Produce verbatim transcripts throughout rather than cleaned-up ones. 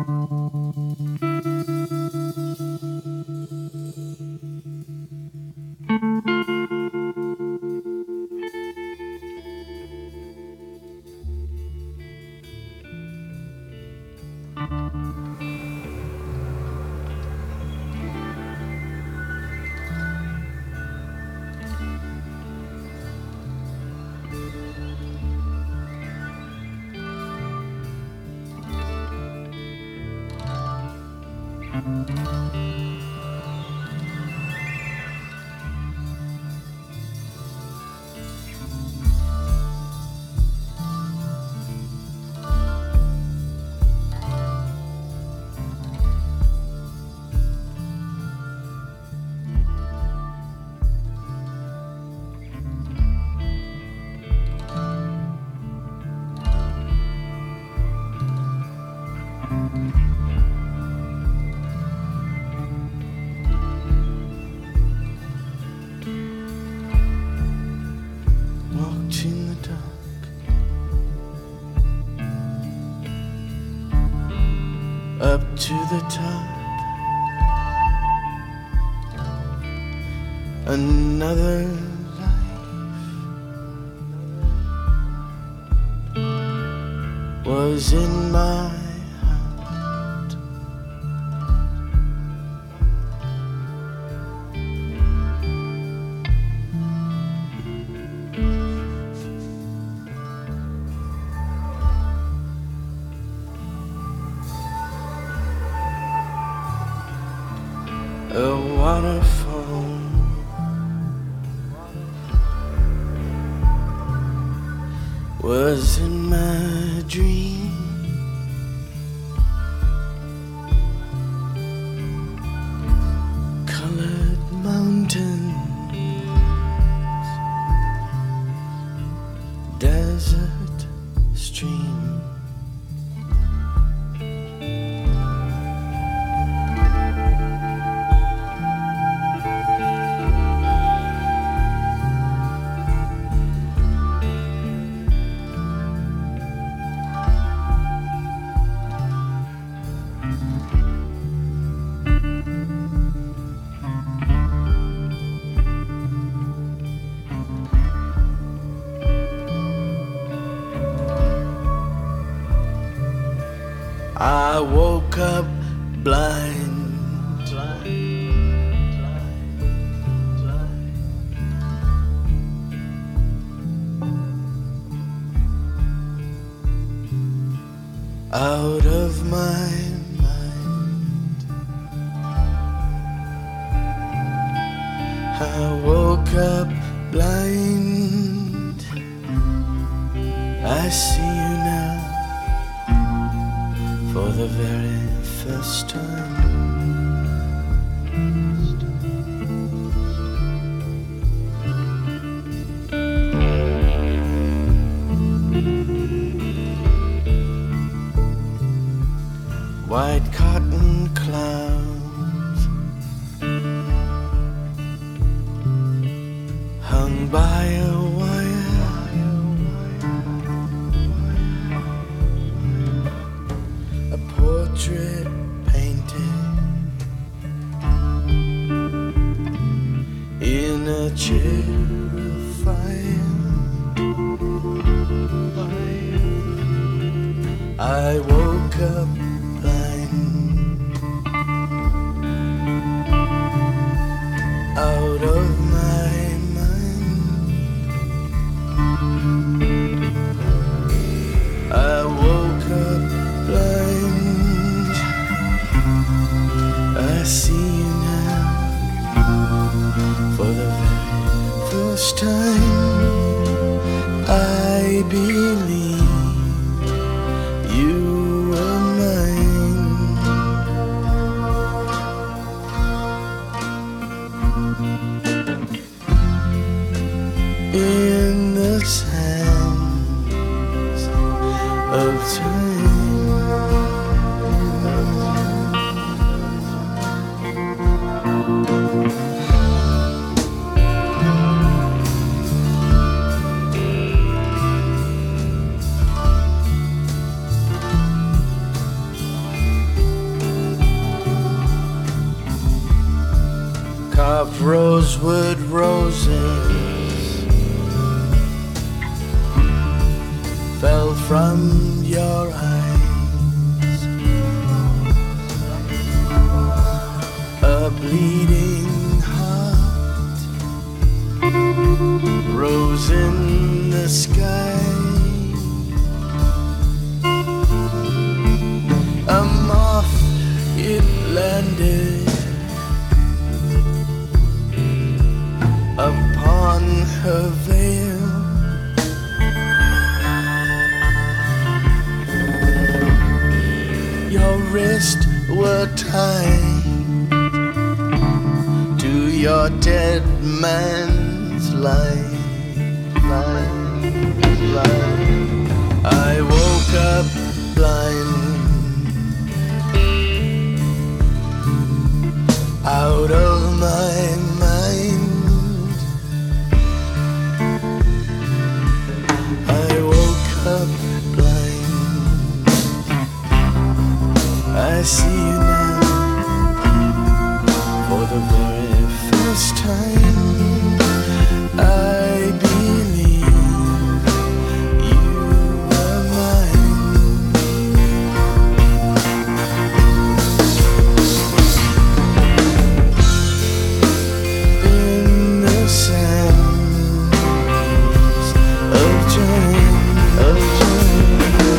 Up to the top, another life was in my heart. A waterfall was in my dream. Colored mountains, desert stream. I woke up blind, blind, blind, blind. Out of my mind. I woke up blind. I see you now for the very first time. White cotton clouds hung by a wire, a portrait painted in a chair of fire. I woke up out of my mind. I woke up blind. I see you now for the very first time. I believe you were mine. In the sands of time. of rosewood roses fell from your eyes. A bleeding heart rose in the sky. A moth, it landed upon her veil. Your wrists were tied to your dead man's life, life, life. I woke up blind, out of my mind. I woke up blind. I see you now for the very first time. I believe you were mine. In the sands of time, of time.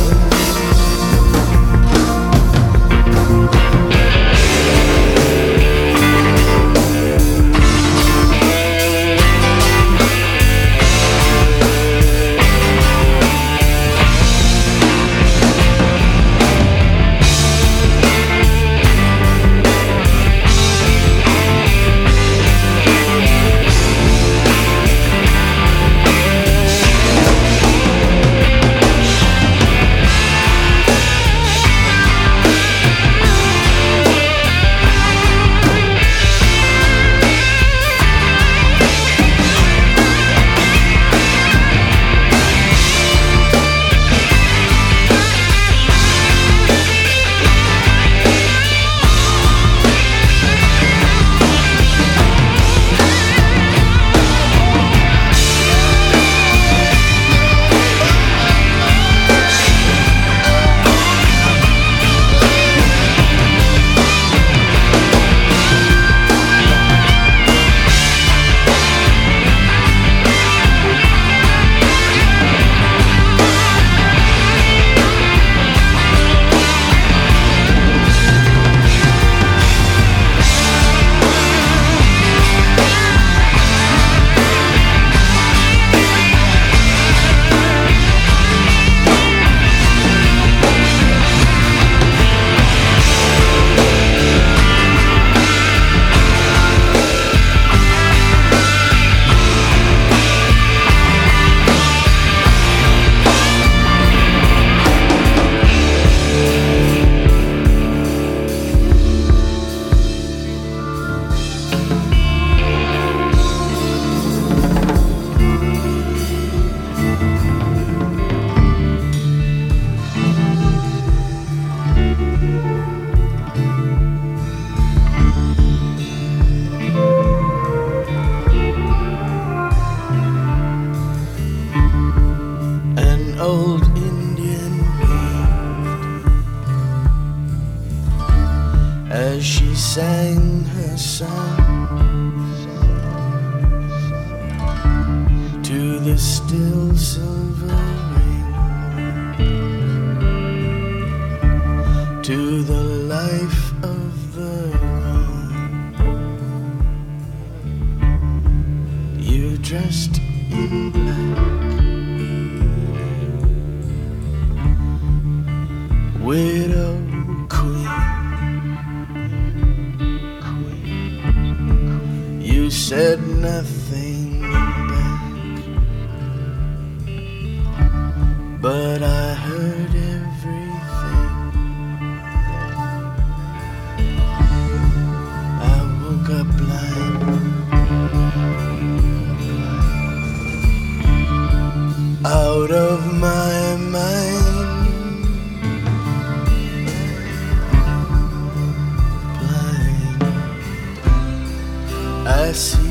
Old Indian waved as she sang her song to the still silver ring, to the life of the wrong. You dressed in black, widow queen, queen. You said nothing back, but I heard everything. I woke up blind, out of my mind. I see